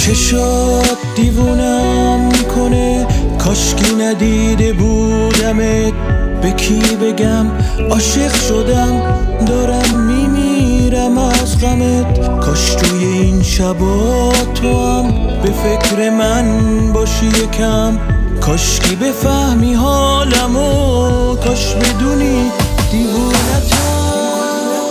چشات دیوونم میکنه، کاشکی ندیده بودمت. به کی بگم عاشق شدم، دارم میمیرم از غمت. کاش توی این شبا تو هم به فکر من باشی یکم، کاشکی بفهمی حالمو، کاش بدونی دیوونتم.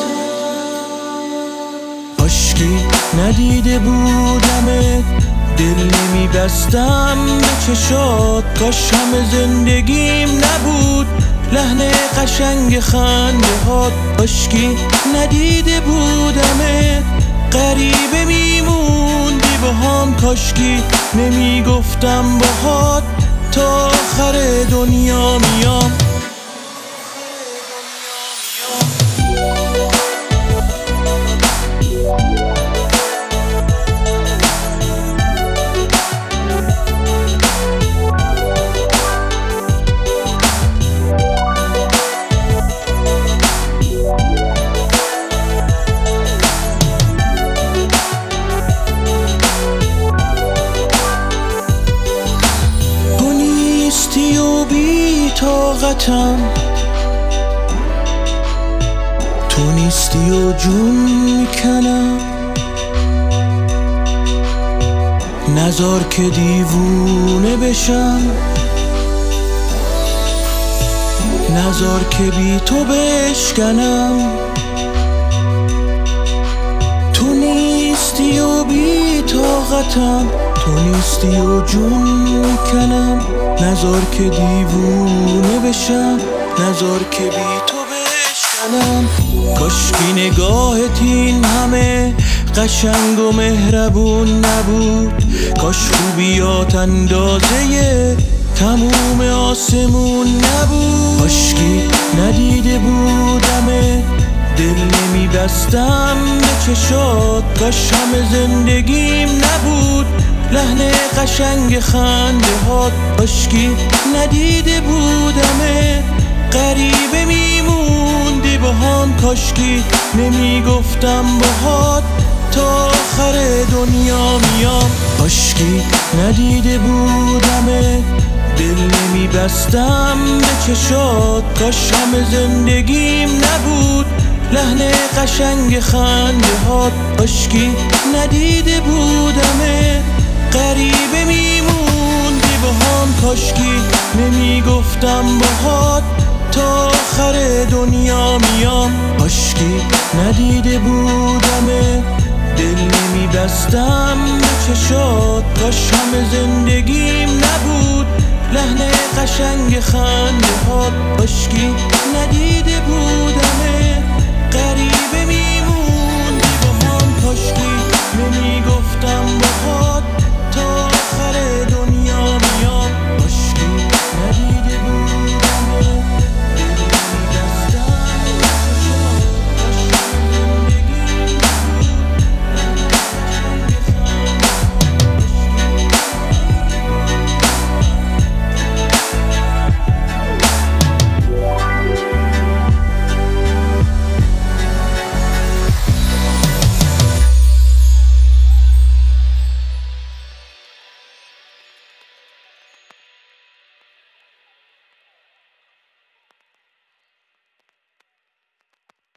کاشکی ندیده بودمت، دل نمیبستم به چشات. کاش همه زندگیم نبود لحن قشنگ خنده هات. کاشکی ندیده بودمت، غریبه میموندی با هم. کاشکی نمیگفتم باهات تا آخر دنیا میام. طاقتم تو نیستی و جون میکنم. نذار که دیوونه بشم، نذار که بی تو بشکنم. تو نیستی و بی طاقتم، تو نیستی و جون میکنم. نذار که دیوونه بشم، نذار که بی تو بشکنم. کاشکی نگاهت این همه قشنگ و مهربون نبود، کاش خوبیات اندازه تموم آسمون نبود. کاشکی ندیده بودمت، دل نمیبستم به چشات. کاش همه زندگیم نبود لحن قشنگ خنده هات. کاشکی ندیده بودمت، غریبه میموندی با هم. کاشکی نمیگفتم باهات تا آخر دنیا میام. کاشکی ندیده بودمت، دل نمیبستم به چشات. کاش همه زندگیم نبود لحن قشنگ خنده هات. کاشکی ندیده بودمت، غریبه میموندی با هم. کاشکی نمیگفتم باهات تا آخر دنیا میام. کاشکی ندیده بودمت، دل نمیبستم به چشات. کاش همه زندگیم نبود لحن قشنگ خنده هات. کاشکی ندیده بودمت، غریبه